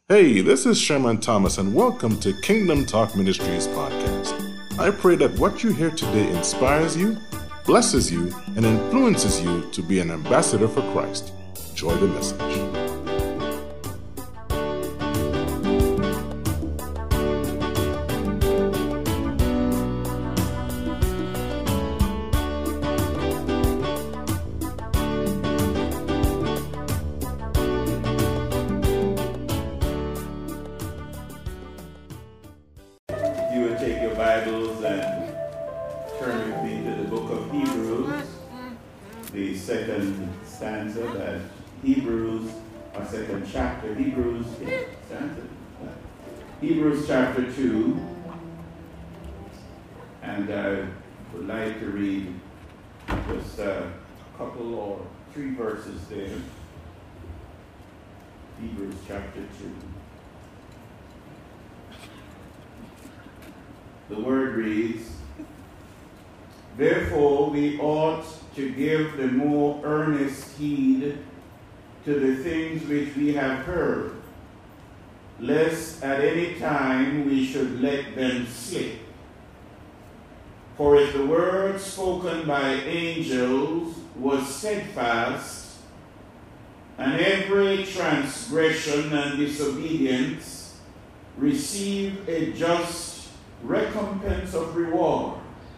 Hey, this is Sherman Thomas, and welcome to Kingdom Talk Ministries podcast. I pray that what you hear today inspires you, blesses you, and influences you to be an ambassador for Christ. Enjoy the message. Hebrews chapter 2, and I would like to read just a couple or three verses there. Hebrews chapter 2. The word reads, "Therefore we ought to give the more earnest heed to the things which we have heard, lest at any time we should let them slip. For if the word spoken by angels was steadfast, and every transgression and disobedience received a just recompense of reward,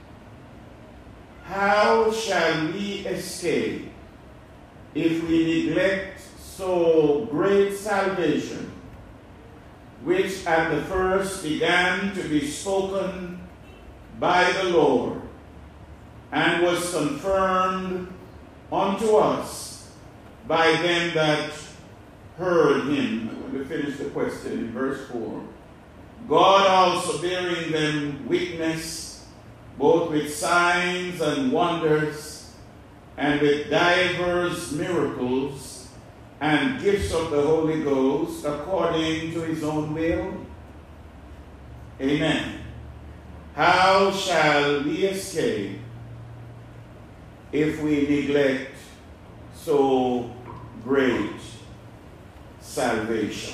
how shall we escape if we neglect so great salvation, which at the first began to be spoken by the Lord, and was confirmed unto us by them that heard him?" I'm going to finish the question in verse 4. "God also bearing them witness, both with signs and wonders, and with divers miracles, and gifts of the Holy Ghost, according to his own will." Amen. How shall we escape if we neglect so great salvation?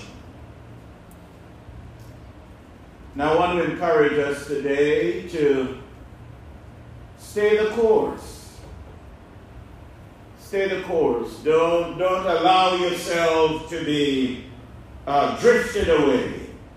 Now I want to encourage us today to stay the course. Stay the course. Don't allow yourself to be drifted away.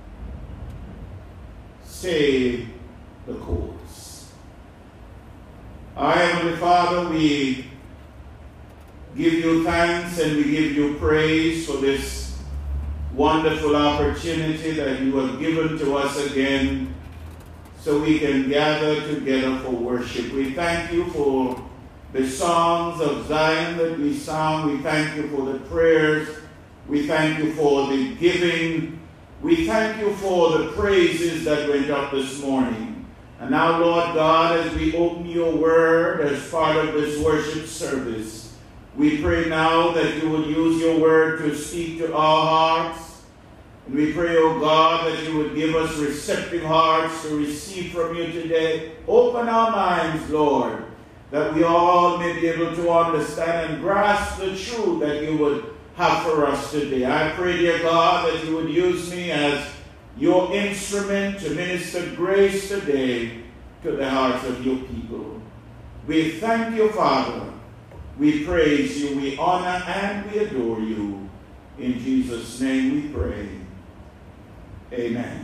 Stay the course. Our Heavenly Father, we give you thanks and we give you praise for this wonderful opportunity that you have given to us again so we can gather together for worship. We thank you for the songs of Zion that we sang. We thank you for the prayers. We thank you for the giving. We thank you for the praises that went up this morning. And now, Lord God, as we open your word as part of this worship service, we pray now that you will use your word to speak to our hearts. And we pray, oh God, that you would give us receptive hearts to receive from you today. Open our minds, Lord, that we all may be able to understand and grasp the truth that you would have for us today. I pray, dear God, that you would use me as your instrument to minister grace today to the hearts of your people. We thank you, Father. We praise you, we honor, and we adore you. In Jesus' name we pray. Amen.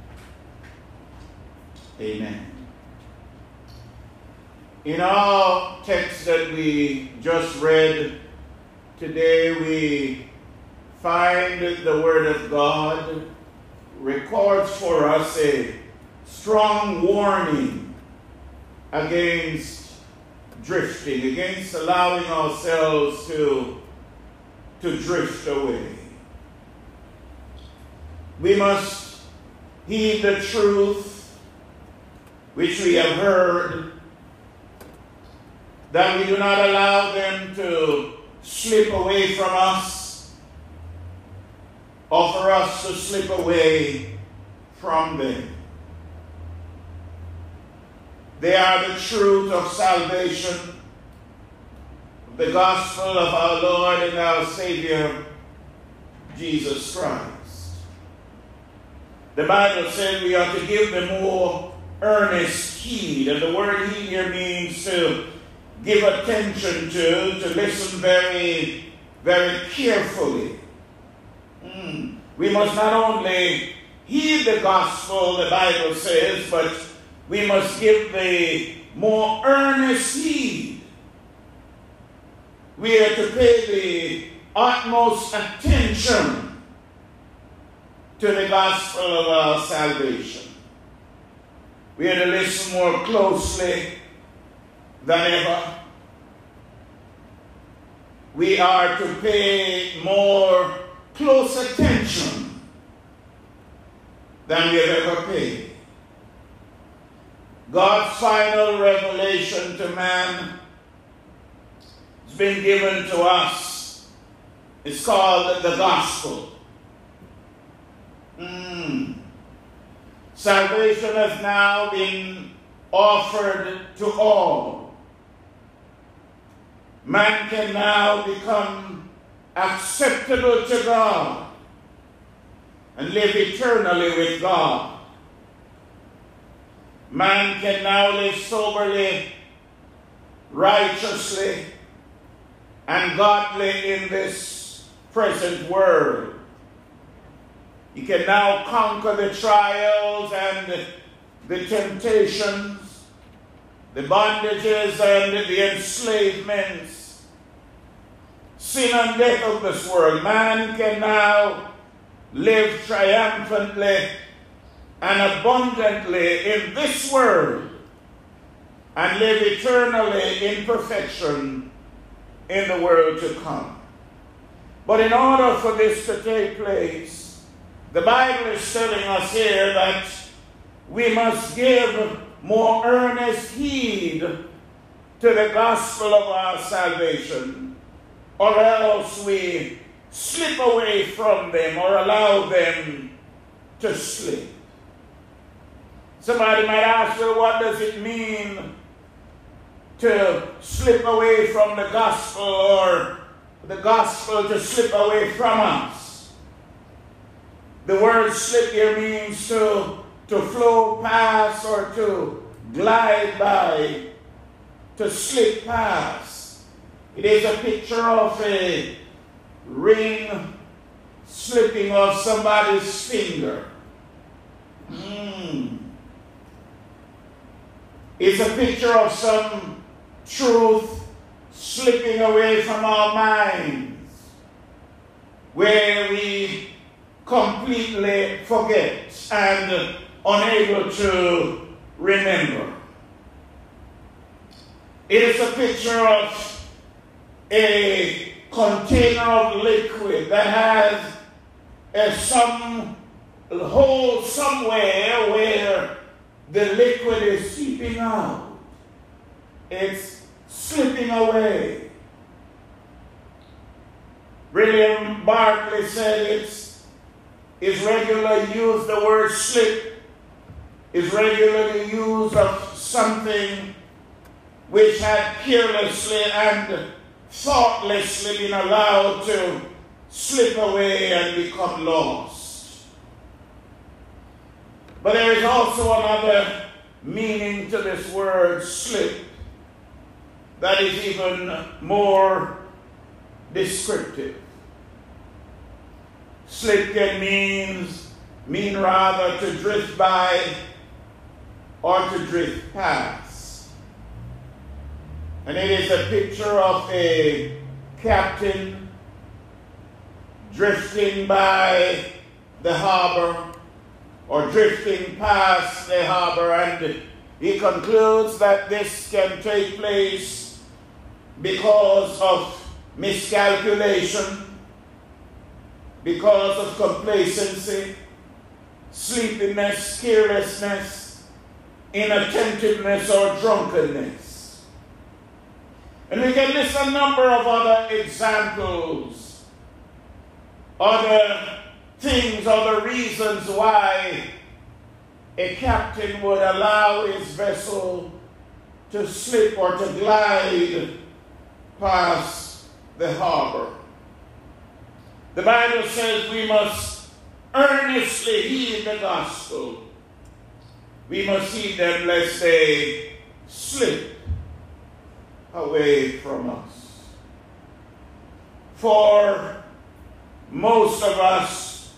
Amen. In our text that we just read today, we find the Word of God records for us a strong warning against drifting, against allowing ourselves to drift away. We must heed the truth which we have heard, that we do not allow them to slip away from us, or for us to slip away from them. They are the truth of salvation, the gospel of our Lord and our Savior, Jesus Christ. the Bible says we are to give them more earnest heed. And the word heed here means to give attention to listen very, very carefully. We must not only heed the gospel, the Bible says, but we must give the more earnest heed. We are to pay the utmost attention to the gospel of our salvation. We are to listen more closely than ever. We are to pay more close attention than we have ever paid. God's final revelation to man has been given to us. It's called the gospel. Salvation has now been offered to all. Man can now become acceptable to God and live eternally with God. Man can now live soberly, righteously, and godly in this present world. He can now conquer the trials and the temptations, the bondages and the enslavements, sin and death of this world. Man can now live triumphantly and abundantly in this world and live eternally in perfection in the world to come. But in order for this to take place, the Bible is telling us here that we must give more earnest heed to the gospel of our salvation, or else we slip away from them or allow them to slip. Somebody might ask, well, what does it mean to slip away from the gospel, or the gospel to slip away from us? The word slip here means to flow past or to glide by, to slip past. It is a picture of a ring slipping off somebody's finger. It's a picture of some truth slipping away from our minds, where we completely forget and unable to remember. It is a picture of a container of liquid that has some hole somewhere where the liquid is seeping out. It's slipping away. William Barclay said is regularly used, the word slip is regularly used of something which had carelessly and thoughtlessly been allowed to slip away and become lost. But there is also another meaning to this word slip that is even more descriptive. Slip can mean rather to drift by or to drift past. And it is a picture of a captain drifting by the harbor or drifting past the harbor, and he concludes that this can take place because of miscalculation, because of complacency, sleepiness, carelessness, inattentiveness, or drunkenness. And we can list a number of other examples, other things, other reasons why a captain would allow his vessel to slip or to glide past the harbor. The Bible says we must earnestly heed the gospel, we must heed them lest they slip away from us. For most of us,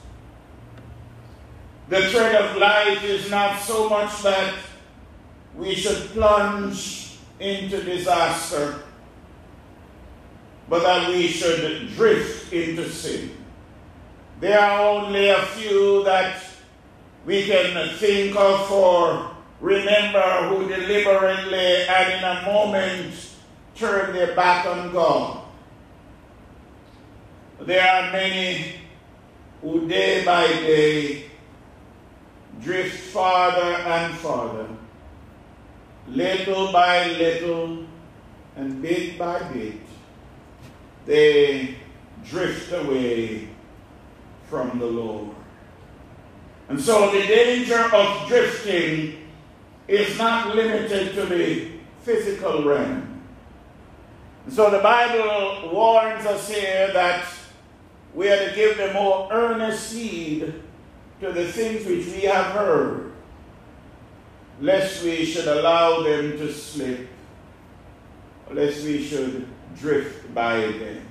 the thread of life is not so much that we should plunge into disaster, but that we should drift into sin. There are only a few that we can think of or remember who deliberately and in a moment turn their back on God. There are many who day by day drift farther and farther, little by little and bit by bit. They drift away from the Lord. And so the danger of drifting is not limited to the physical realm. And so the Bible warns us here that we are to give the more earnest heed to the things which we have heard, lest we should allow them to slip, lest we should drift by them.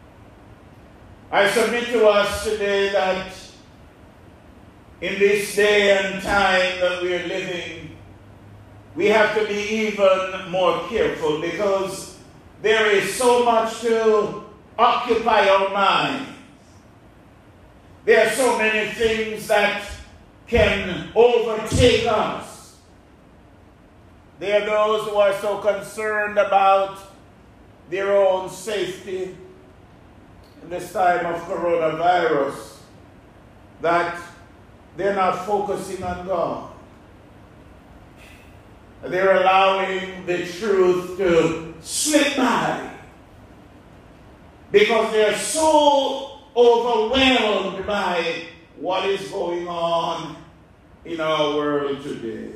I submit to us today that in this day and time that we are living, we have to be even more careful, because there is so much to occupy our mind. There are so many things that can overtake us. There are those who are so concerned about their own safety in this time of coronavirus that they're not focusing on God. They're allowing the truth to slip by because they're so overwhelmed by what is going on in our world today.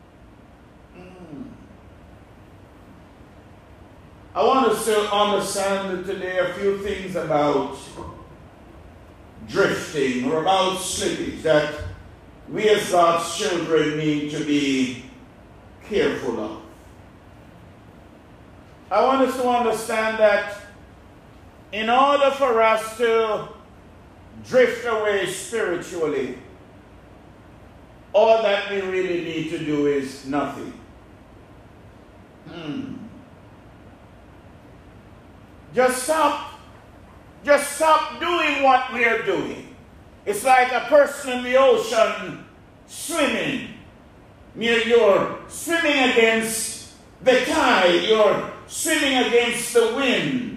I want us to understand today a few things about drifting or about slippage that we as God's children need to be careful of. I want us to understand that in order for us to drift away spiritually, all that we really need to do is nothing. Just stop doing what we are doing. It's like a person in the ocean swimming. You're swimming against the tide. You're swimming against the wind.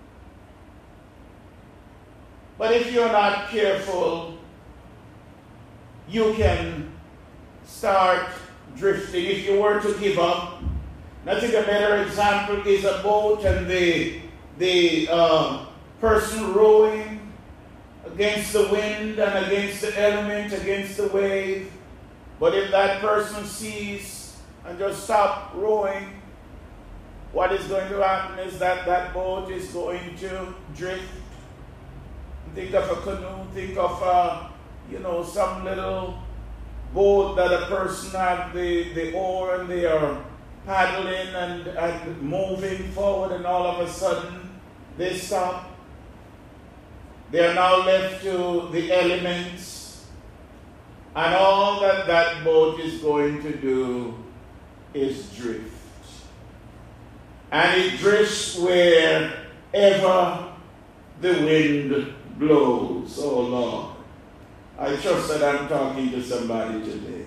But if you're not careful, you can start drifting. If you were to give up, I think a better example is a boat and the person rowing against the wind and against the element, against the wave. But if that person sees and just stop rowing, what is going to happen is that that boat is going to drift. Think of a canoe, think of some little boat that a person has the oar and they are paddling and moving forward, and all of a sudden they stop. They are now left to the elements, and all that boat is going to do is drift. And it drifts wherever the wind blows. Oh Lord, I trust that I'm talking to somebody today.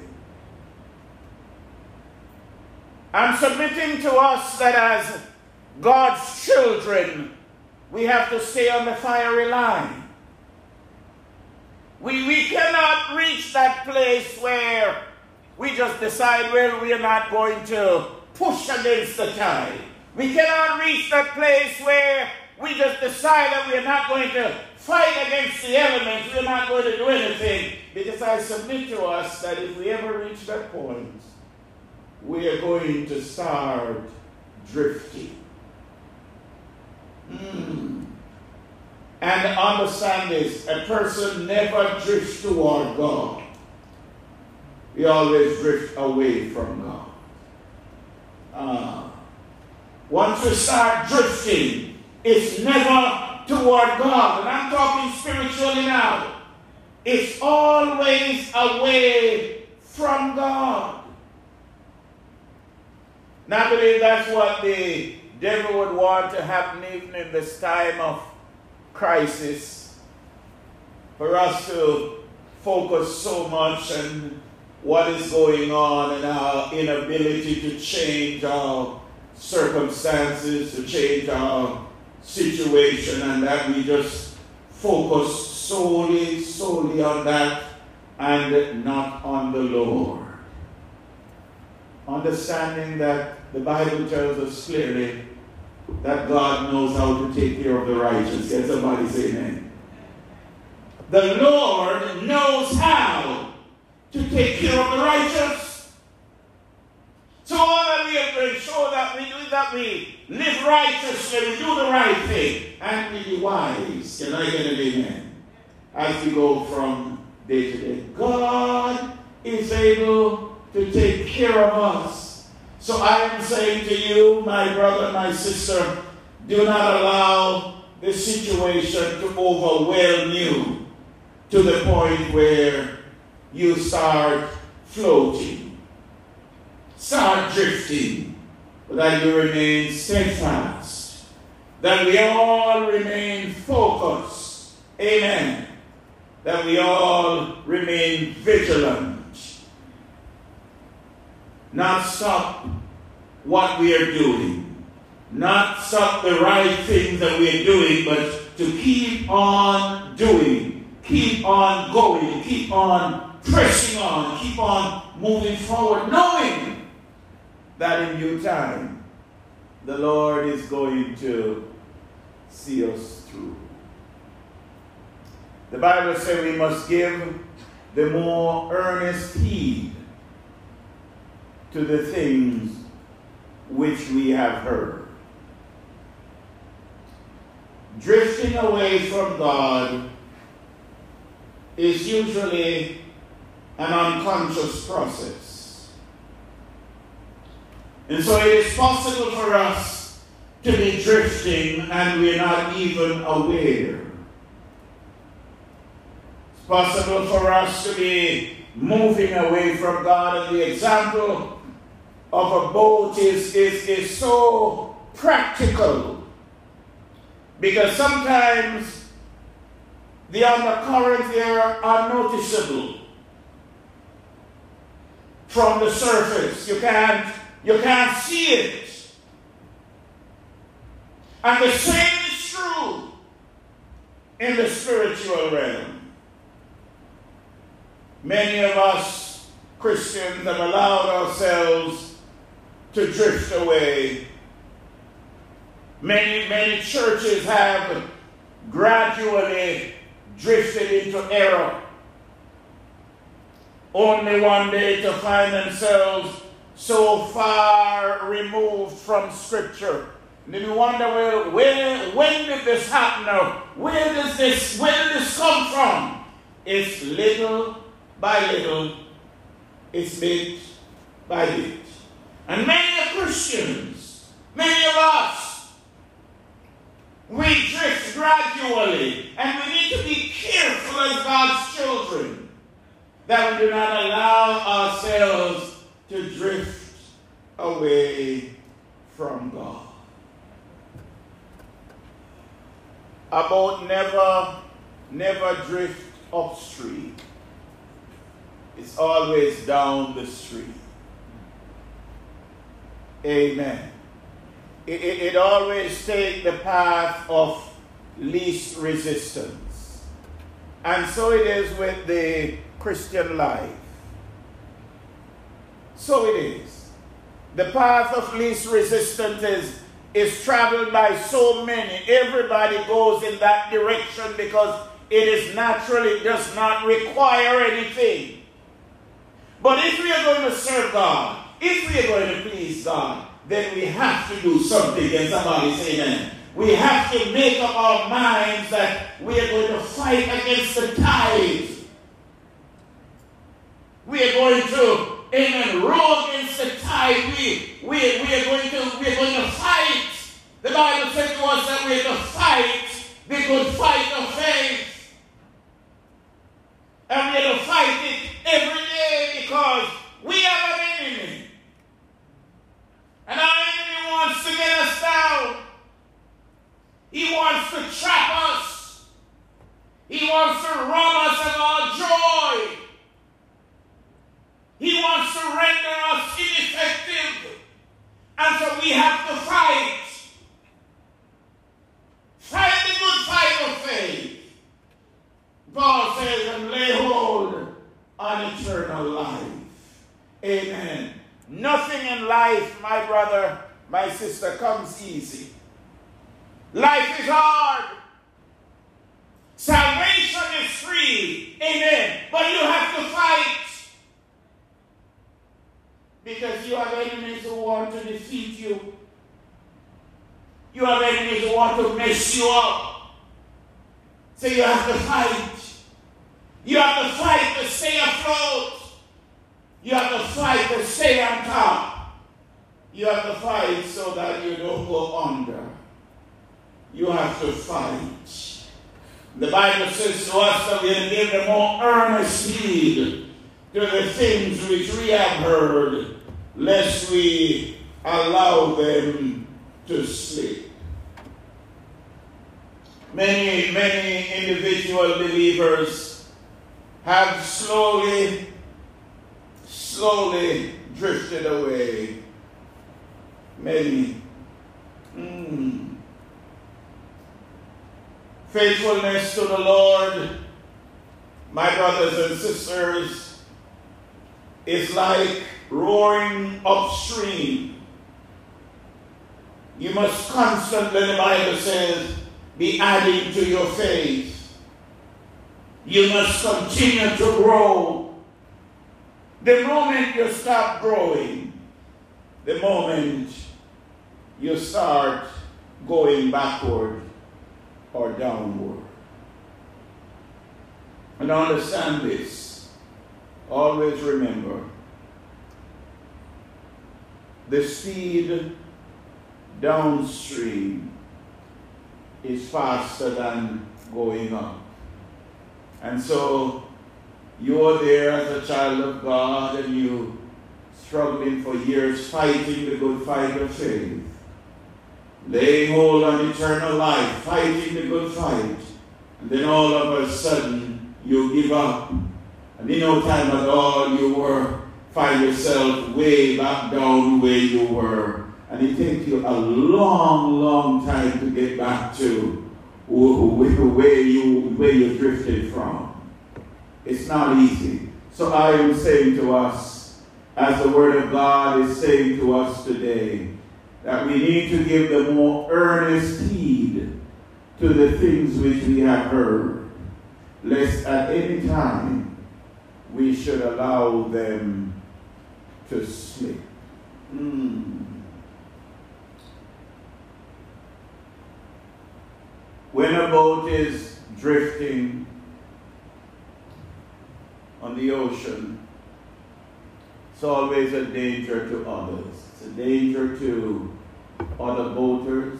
I'm submitting to us that as God's children, we have to stay on the fiery line. We cannot reach that place where we just decide, well, we are not going to push against the tide. We cannot reach that place where we just decide that we are not going to fight against the elements. We are not going to do anything. Because I submit to us that if we ever reach that point, we are going to start drifting. And understand this, a person never drifts toward God. He always drifts away from God. Once we start drifting, it's never toward God. And I'm talking spiritually now. It's always away from God. Now I believe that's what the devil would want to happen even in this time of crisis, for us to focus so much on what is going on and our inability to change our circumstances, to change our situation, and that we just focus solely on that and not on the Lord. Understanding that the Bible tells us clearly that God knows how to take care of the righteous. Can somebody say amen? The Lord knows how to take care of the righteous. So all that we are doing, show that we live righteously, we do the right thing, and we be wise. Can I get an amen? As we go from day to day. God is able to take care of us. So I am saying to you, my brother, my sister, do not allow the situation to overwhelm you to the point where you start floating, start drifting, but that you remain steadfast, that we all remain focused, amen, that we all remain vigilant, not stop what we are doing, not stop the right things that we are doing, but to keep on doing, keep on going, keep on pressing on, keep on moving forward, knowing that in due time the Lord is going to see us through. The Bible says we must give the more earnest heed to the things which we have heard. Drifting away from God is usually an unconscious process. And so it is possible for us to be drifting and we're not even aware. It's possible for us to be moving away from God, and the example of a boat is so practical, because sometimes the undercurrents there are noticeable from the surface. You can't see it. And the same is true in the spiritual realm. Many of us Christians have allowed ourselves to drift away. Many churches have gradually drifted into error, only one day to find themselves so far removed from Scripture. And then you wonder, well, when did this happen? Or where did this come from? It's little by little, it's bit by bit. And many Christians, many of us, we drift gradually, and we need to be careful as God's children that we do not allow ourselves to drift away from God. A boat never drift upstream. It's always down the stream. Amen. It always takes the path of least resistance. And so it is with the Christian life. So it is. The path of least resistance is traveled by so many. Everybody goes in that direction because it is naturally does not require anything. But if we are going to serve God, if we are going to please God, then we have to do something. And somebody say amen. we have to make up our minds that we are going to fight against the tide. We are going to, amen, row against the tide. We are going to fight. The Bible said to us that we are to fight the good fight of faith. And we are to fight it every day because we have an enemy. And our enemy wants to get us down. He wants to trap us. He wants to rob us of our joy. He wants to render us ineffective. And so we have to fight. Fight the good fight of faith. Paul says, and lay hold on eternal life. Amen. Nothing in life, my brother, my sister, comes easy. Life is hard. Salvation is free. Amen. But you have to fight. Because you have enemies who want to defeat you. You have enemies who want to mess you up. So you have to fight. You have to fight to stay afloat. You have to fight to stay on top. You have to fight so that you don't go under. You have to fight. The Bible says to us that we are to give the more earnest heed to the things which we have heard, lest we allow them to slip. Many individual believers have slowly drifted away. Many. Faithfulness to the Lord, my brothers and sisters, is like roaring upstream. You must constantly, the Bible says, be adding to your faith. You must continue to grow. The moment you stop growing, the moment you start going backward or downward. And understand this. Always remember, the speed downstream is faster than going up. And so you're there as a child of God and you struggling for years fighting the good fight of faith, laying hold on eternal life, fighting the good fight, and then all of a sudden you give up, and in no time at all you find yourself way back down where you were, and it takes you a long time to get back to where you drifted from. It's not easy. So I am saying to us, as the Word of God is saying to us today, that we need to give the more earnest heed to the things which we have heard, lest at any time we should allow them to slip. When a boat is drifting on the ocean, it's always a danger to others. It's a danger to other boaters.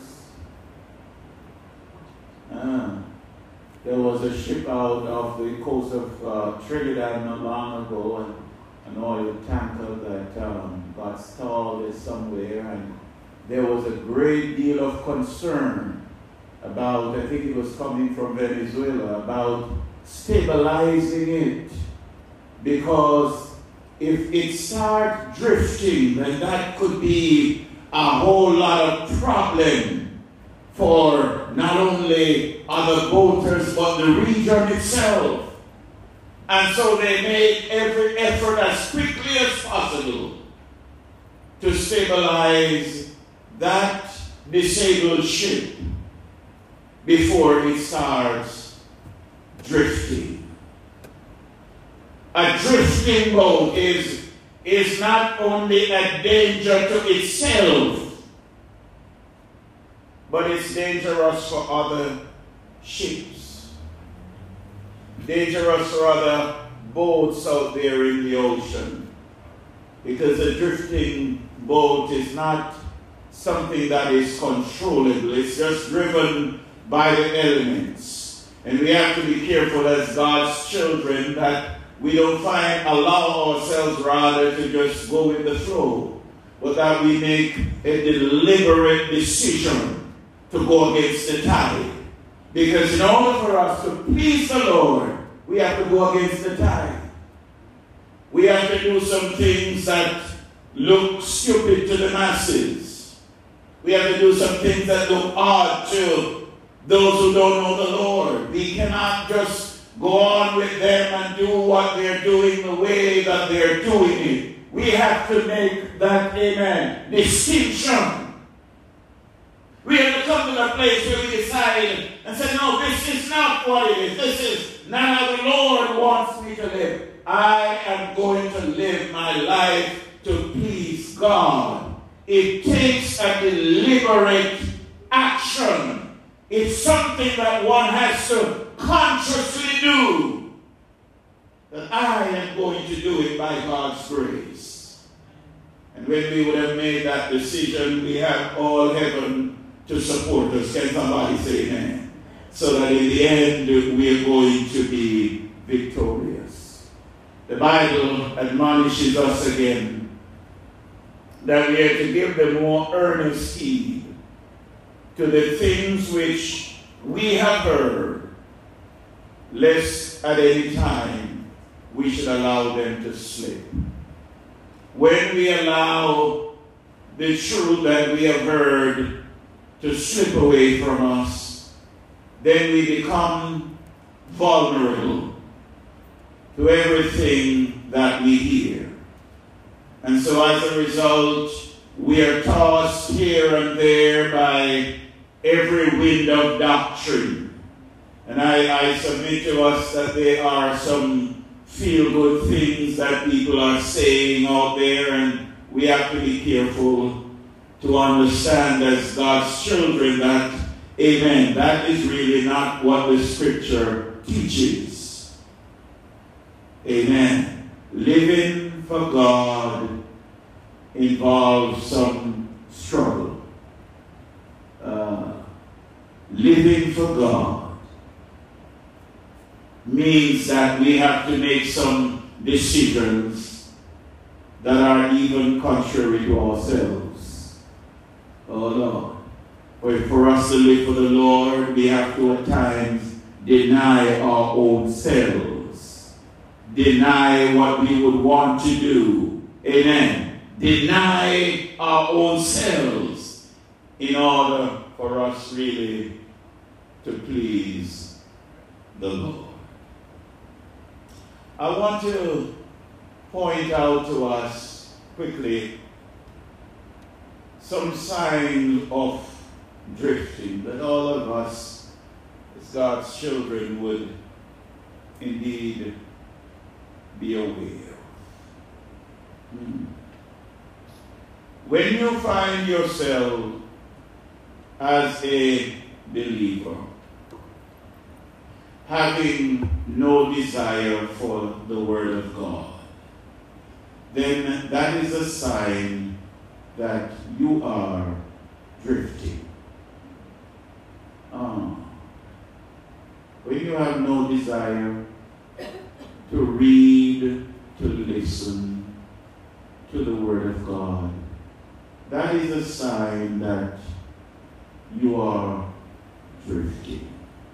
There was a ship out off the coast of Trinidad not long ago, an oil tanker that got stalled somewhere, and there was a great deal of concern about, I think it was coming from Venezuela, about stabilizing it, because if it starts drifting, then that could be a whole lot of problem for not only other boaters, but the region itself. And so they made every effort as quickly as possible to stabilize that disabled ship before it starts drifting. A drifting boat is not only a danger to itself, but it's dangerous for other ships. Dangerous for other boats out there in the ocean. Because a drifting boat is not something that is controllable. It's just driven by the elements. And we have to be careful as God's children that we don't allow ourselves rather to just go with the flow, but that we make a deliberate decision to go against the tide. Because in order for us to please the Lord, we have to go against the tide. We have to do some things that look stupid to the masses. We have to do some things that look odd to those who don't know the Lord. We cannot just go on with them and do what they're doing the way that they're doing it. We have to make that, amen, distinction. We have to come to the place where we decide and say, no, this is not what it is. This is not how the Lord wants me to live. I am going to live my life to please God. It takes a deliberate action. It's something that one has to consciously do. That I am going to do it by God's grace. And when we would have made that decision, we have all heaven to support us. Can somebody say amen? So that in the end, we are going to be victorious. The Bible admonishes us again that we are to give the more earnest heed to the things which we have heard, lest at any time we should allow them to slip. When we allow the truth that we have heard to slip away from us, then we become vulnerable to everything that we hear. And so as a result, we are tossed here and there by every wind of doctrine. And I submit to us that there are some feel-good things that people are saying out there, and we have to be careful to understand as God's children that, amen, that is really not what the Scripture teaches. Amen. Living for God involves some struggle. Living for God means that we have to make some decisions that are even contrary to ourselves. Oh Lord. But for us to live for the Lord, we have to at times deny our own selves. Deny what we would want to do. Amen. Deny our own selves in order for us really to please the Lord. I want to point out to us quickly some signs of drifting that all of us as God's children would indeed be aware of. When you find yourself as a believer having no desire for the Word of God, then that is a sign that you are drifting. When you have no desire to read, to listen to the Word of God, that is a sign that you are drifting.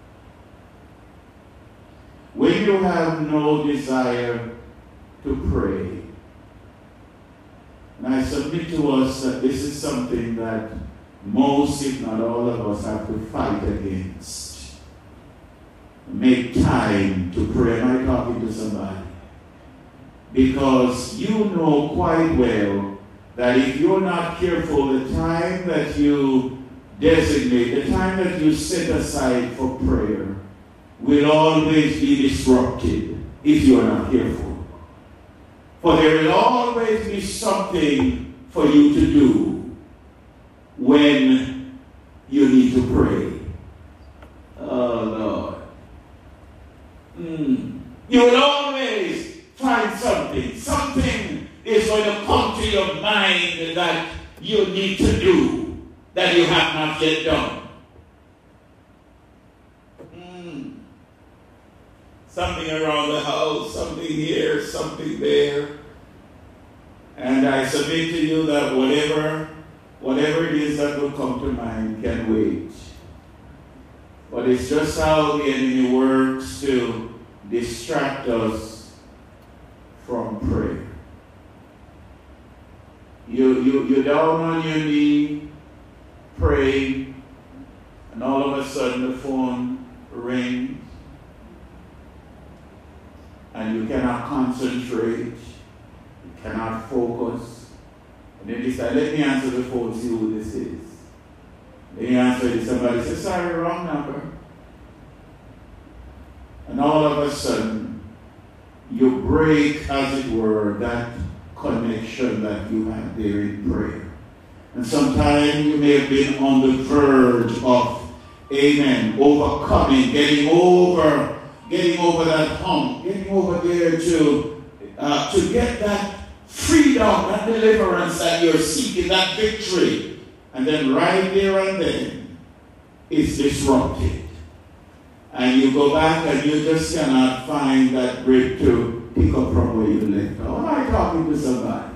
When you have no desire to pray, and I submit to us that this is something that most, if not all of us, have to fight against. Make time to pray. Am I talking to somebody? Because you know quite well that if you're not careful, the time that you designate, the time that you set aside for prayer, will always be disrupted if you're not careful. For there will always be something for you to do when you need to pray. Oh, Lord. You will always find something. Something is going to come to your mind that you need to do that you have not yet done. Something around the house, something here, something there. And I submit to you that whatever it is that will come to mind can wait. But it's just how the enemy works to distract us from prayer. You're down on your knee, praying, and all of a sudden the phone rings, and you cannot concentrate, you cannot focus. And then you decide, let me answer the phone, see who this is. Then you answer it, somebody says, sorry, wrong number. And all of a sudden, you break, as it were, that connection that you have there in prayer. And sometimes you may have been on the verge of, amen, overcoming, getting over that hump, getting over there to get that freedom, that deliverance that you're seeking, that victory. And then right there and then, it's disrupted. And you go back and you just cannot find that grip to pick up from where you left off. Am I talking to somebody?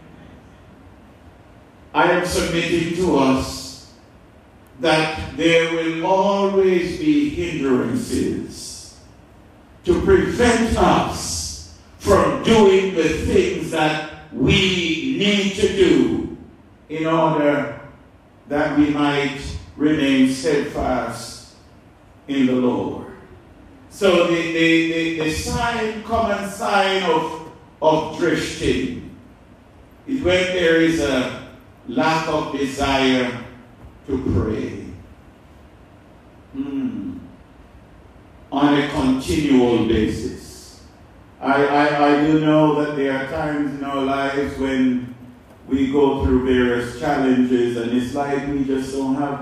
I am submitting to us that there will always be hindrances to prevent us from doing the things that we need to do in order that we might remain steadfast in the Lord. So the common sign of drifting is when there is a lack of desire to pray on a continual basis. I do know that there are times in our lives when we go through various challenges and it's like we just don't have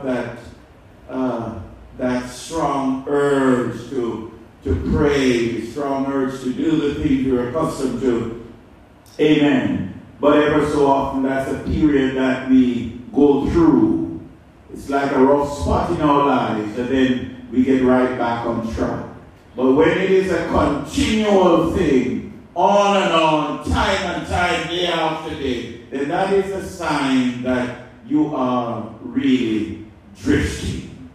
that strong urge to pray, strong urge to do the things you're accustomed to. Amen. But ever so often that's a period that we go through. It's like a rough spot in our lives and then we get right back on track. But when it is a continual thing, on and on, time and time, day after day, then that is a sign that you are really drifting.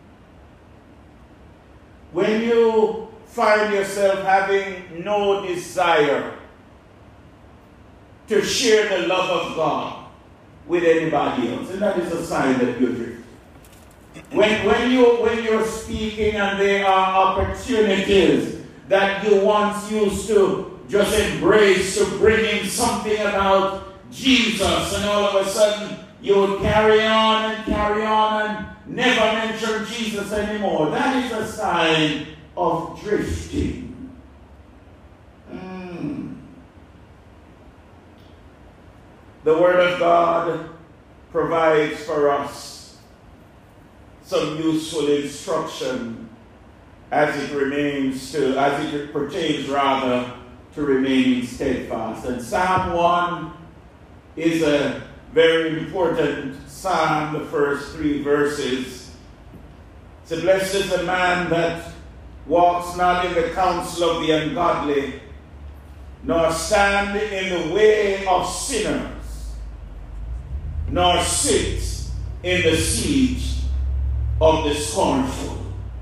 When you find yourself having no desire to share the love of God with anybody else, and that is a sign that you're drifting. When you're speaking and there are opportunities that you once used to just embrace to bring in something about Jesus, and all of a sudden you would carry on and never mention Jesus anymore. That is a sign of drifting. The Word of God provides for us some useful instruction as it pertains to remaining steadfast. And Psalm 1 is a very important psalm, the first 3 verses. So blessed is the man that walks not in the counsel of the ungodly, nor stand in the way of sinners, nor sit in the seat of the scornful.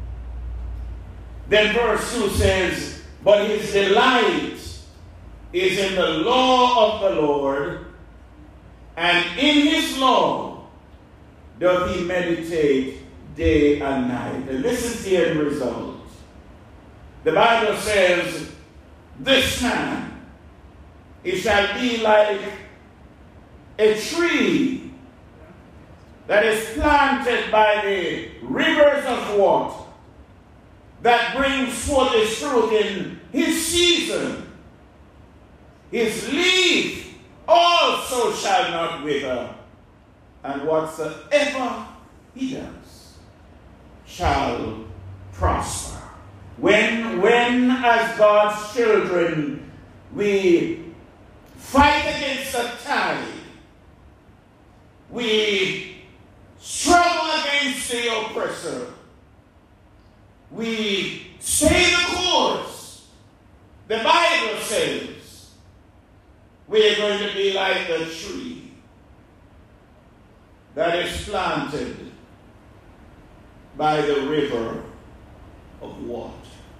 Then verse 2 says, but his delight is in the law of the Lord, and in his law doth he meditate day and night. And this is the end result. The Bible says, this man, he shall be like a tree that is planted by the rivers of water, that brings forth his fruit in his season. His leaf also shall not wither, and whatsoever he does shall prosper. When as God's children, we fight against the tide, we struggle against the oppressor, we stay the course, the Bible says we are going to be like a tree that is planted by the river of water.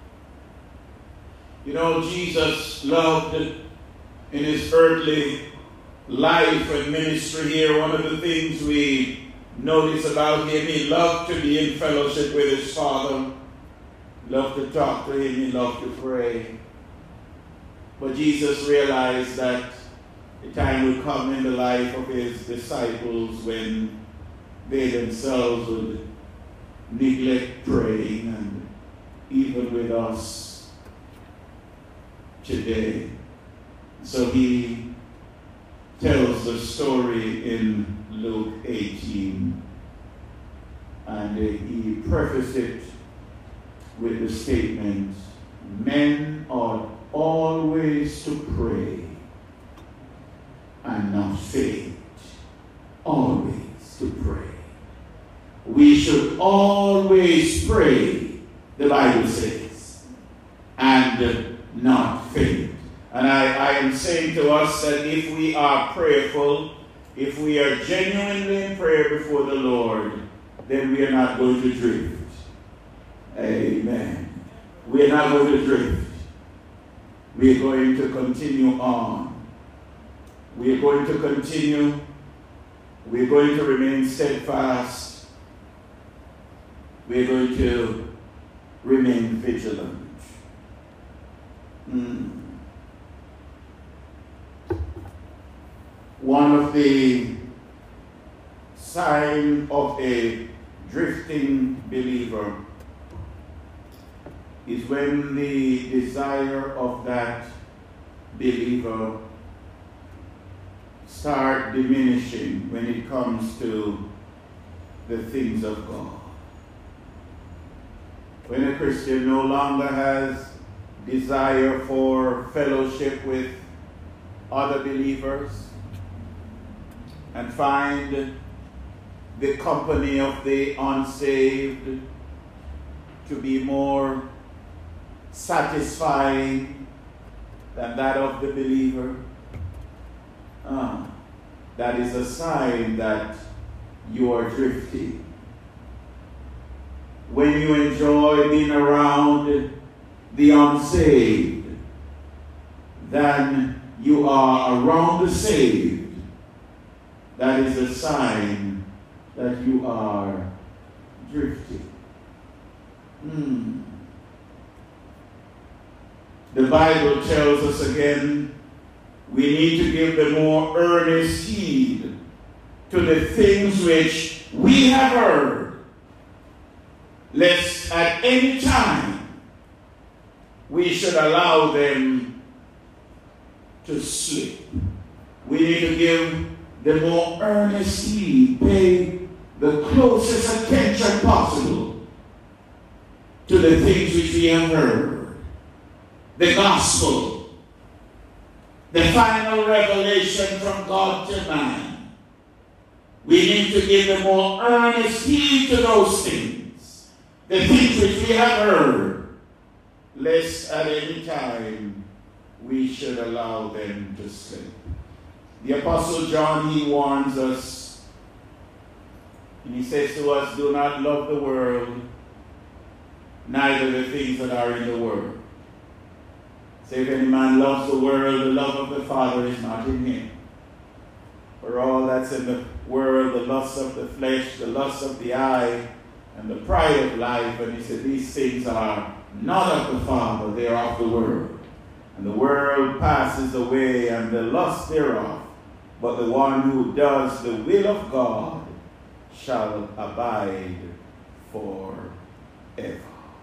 You know, Jesus loved in his earthly life and ministry here, one of the things we notice about him, he loved to be in fellowship with his Father, loved to talk to him, he loved to pray. But Jesus realized that the time would come in the life of his disciples when they themselves would neglect praying, and even with us today. So he tells the story in Luke 18, and he prefaced it with the statement, men ought always to pray and not faint. Always to pray. We should always pray, the Bible says, and not faint. And I am saying to us that if we are prayerful, if we are genuinely in prayer before the Lord, then we are not going to drift. Amen. We are not going to drift. We are going to continue on. We are going to continue. We are going to remain steadfast. We are going to remain vigilant. One of the signs of a drifting believer is when the desire of that believer start diminishing when it comes to the things of God. When a Christian no longer has desire for fellowship with other believers and find the company of the unsaved to be more satisfying than that of the believer, that is a sign that you are drifting. When you enjoy being around the unsaved than you are around the saved, that is a sign that you are drifting. The Bible tells us again, we need to give the more earnest heed to the things which we have heard, lest at any time we should allow them to slip. We need to give the more earnest heed, pay the closest attention possible to the things which we have heard. The gospel, the final revelation from God to man. We need to give the more earnest heed to those things, the things which we have heard, lest at any time we should allow them to slip. The Apostle John, he warns us, and he says to us, do not love the world, neither the things that are in the world. Say, if any man loves the world, the love of the Father is not in him. For all that's in the world, the lust of the flesh, the lust of the eye, and the pride of life, and he said, these things are not of the Father, they are of the world. And the world passes away, and the lust thereof, but the one who does the will of God shall abide forever.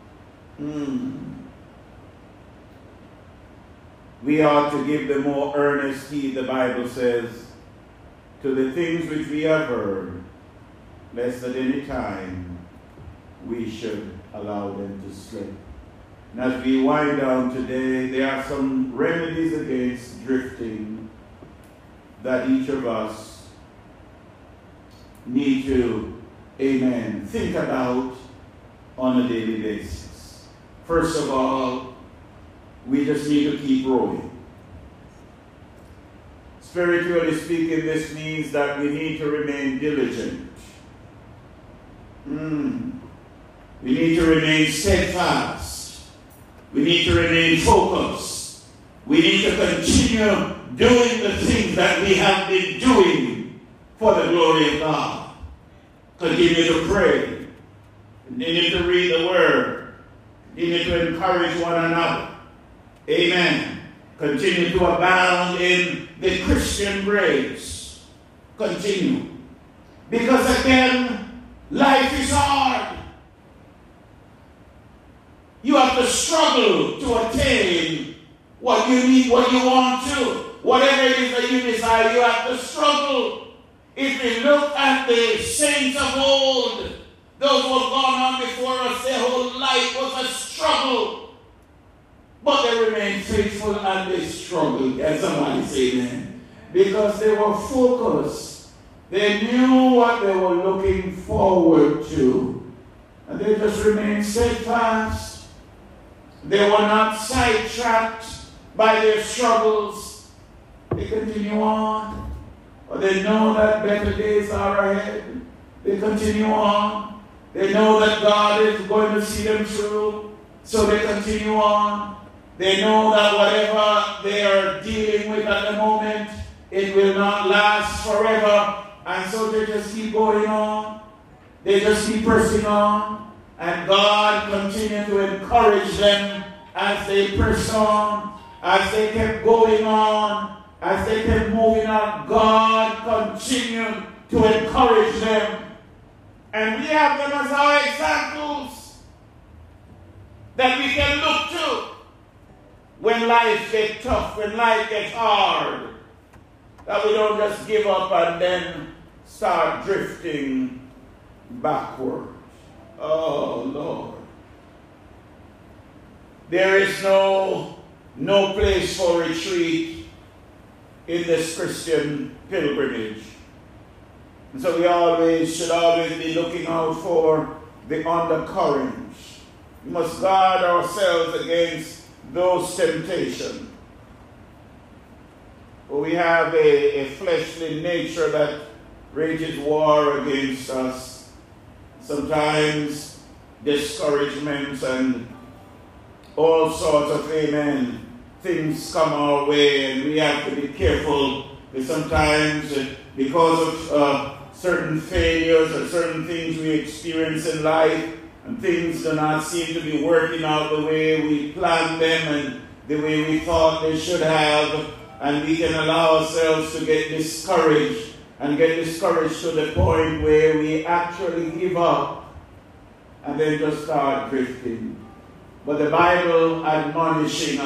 We ought to give the more earnest heed, the Bible says, to the things which we have heard, lest at any time we should allow them to slip. And as we wind down today, there are some remedies against drifting that each of us need to, amen, think about on a daily basis. First of all, we just need to keep rowing. Spiritually speaking, this means that we need to remain diligent. We need to remain steadfast. We need to remain focused. We need to continue doing the things that we have been doing for the glory of God. Continue to pray. Continue to read the Word. Continue to encourage one another. Amen. Continue to abound in the Christian grace. Continue. Because again, life is hard. You have to struggle to attain what you need, what you want to. Whatever it is that you desire, you have to struggle. If we look at the saints of old, those who have gone on before us, their whole life was a struggle. But they remained faithful and they struggled. Can somebody say amen? Because they were focused. They knew what they were looking forward to. And they just remained steadfast. They were not sidetracked by their struggles. They continue on. But they know that better days are ahead. They continue on. They know that God is going to see them through. So they continue on. They know that whatever they are dealing with at the moment, it will not last forever. And so they just keep going on. They just keep pressing on. And God continued to encourage them as they press on, as they kept going on, as they kept moving on. God continued to encourage them. And we have them as our examples that we can look to. When life gets tough, when life gets hard, that we don't just give up and then start drifting backward. Oh, Lord. There is no place for retreat in this Christian pilgrimage. And so we should always be looking out for the undercurrents. We must guard ourselves against those temptations. We have a fleshly nature that rages war against us. Sometimes discouragements and all sorts of, amen, things come our way, and we have to be careful. Sometimes because of certain failures or certain things we experience in life, and things do not seem to be working out the way we planned them and the way we thought they should have, and we can allow ourselves to get discouraged and get discouraged to the point where we actually give up and then just start drifting. But the Bible admonishes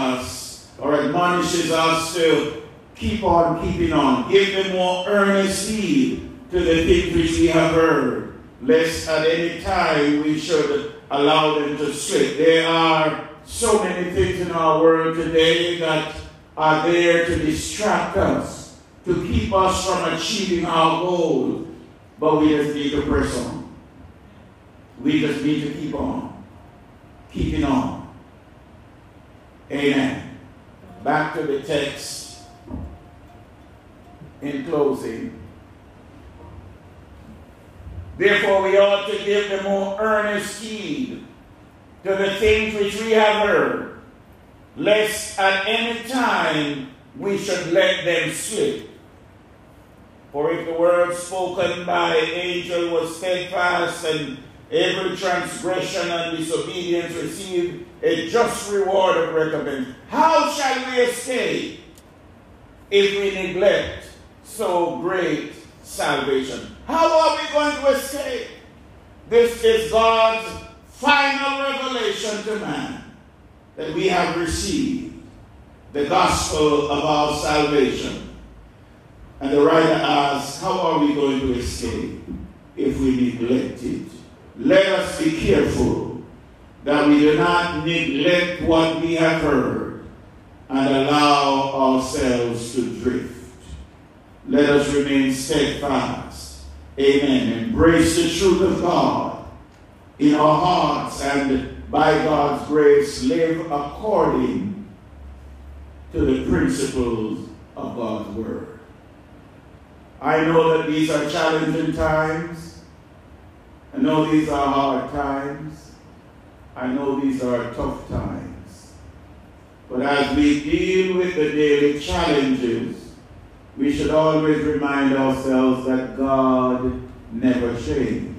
us to keep on keeping on, give them more earnest heed to the things which we have heard, lest at any time we should allow them to slip. There are so many things in our world today that are there to distract us, to keep us from achieving our goal. But we just need to press on. We just need to keep on, keeping on. Amen. Back to the text in closing. Therefore, we ought to give the more earnest heed to the things which we have heard, lest at any time we should let them slip. For if the word spoken by an angel was steadfast, and every transgression and disobedience received a just reward of recompense, how shall we escape if we neglect so great salvation? How are we going to escape? This is God's final revelation to man, that we have received the gospel of our salvation. And the writer asks, how are we going to escape if we neglect it? let us be careful that we do not neglect what we have heard and allow ourselves to drift. Let us remain steadfast. Amen. Embrace the truth of God in our hearts, and by God's grace live according to the principles of God's word. I know that these are challenging times. I know these are hard times. I know these are tough times. But as we deal with the daily challenges, we should always remind ourselves that God never changed.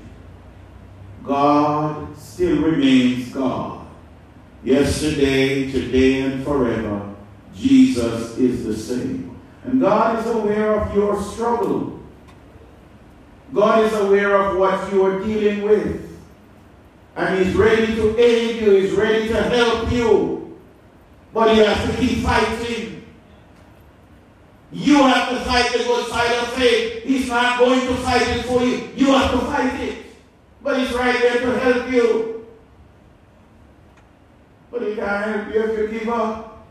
God still remains God. Yesterday, today, and forever, Jesus is the same. And God is aware of your struggle. God is aware of what you are dealing with. And He's ready to aid you. He's ready to help you. But you have to keep fighting. You have to fight the good fight of faith. He's not going to fight it for you. You have to fight it. But He's right there to help you. But He can't help you if you give up.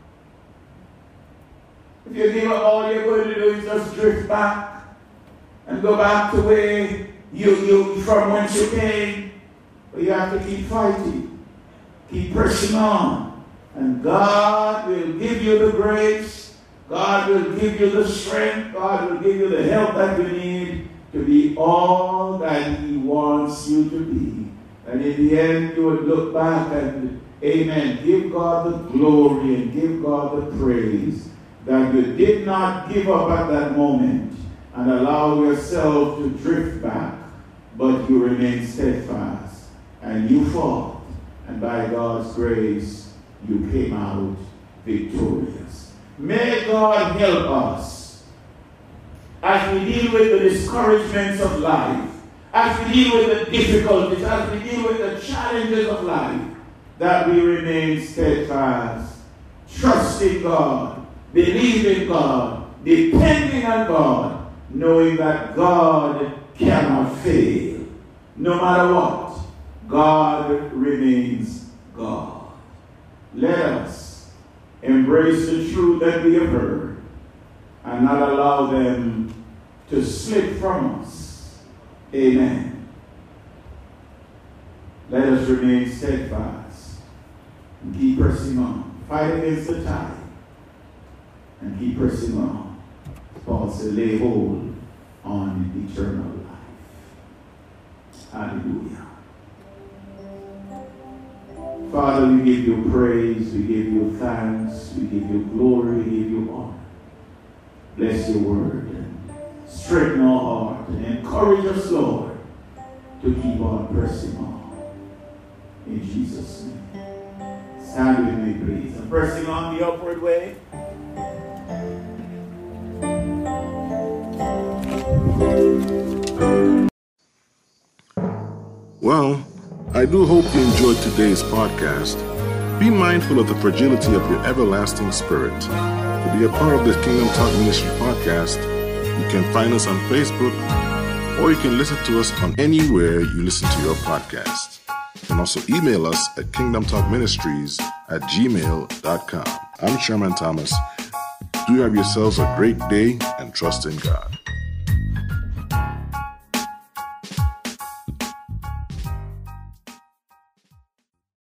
If you give up, all you're going to do is just drift back and go back to where you from whence you came. But you have to keep fighting. Keep pressing on. And God will give you the grace. God will give you the strength. God will give you the help that you need to be all that He wants you to be. And in the end, you would look back and, amen, give God the glory and give God the praise that you did not give up at that moment and allow yourself to drift back, but you remain steadfast and you fought. And by God's grace, you came out victorious. May God help us as we deal with the discouragements of life, as we deal with the difficulties, as we deal with the challenges of life, that we remain steadfast, trusting God, believing God, depending on God, knowing that God cannot fail. No matter what, God remains God. Let us embrace the truth that we have heard and not allow them to slip from us. Amen. Let us remain steadfast and keep pressing on. Fight against the tide and keep pressing on. Paul said, lay hold on eternal life. Hallelujah. Father, we give you praise, we give you thanks, we give you glory, we give you honor. Bless your word and strengthen our heart and encourage us, Lord, to keep on pressing on. In Jesus' name. Stand with me, please. I'm pressing on the upward way. Well, I do hope you enjoyed today's podcast. Be mindful of the fragility of your everlasting spirit. To be a part of the Kingdom Talk Ministry podcast, you can find us on Facebook, or you can listen to us on anywhere you listen to your podcast. You can also email us at kingdomtalkministries@gmail.com. I'm Sherman Thomas. Do have yourselves a great day and trust in God.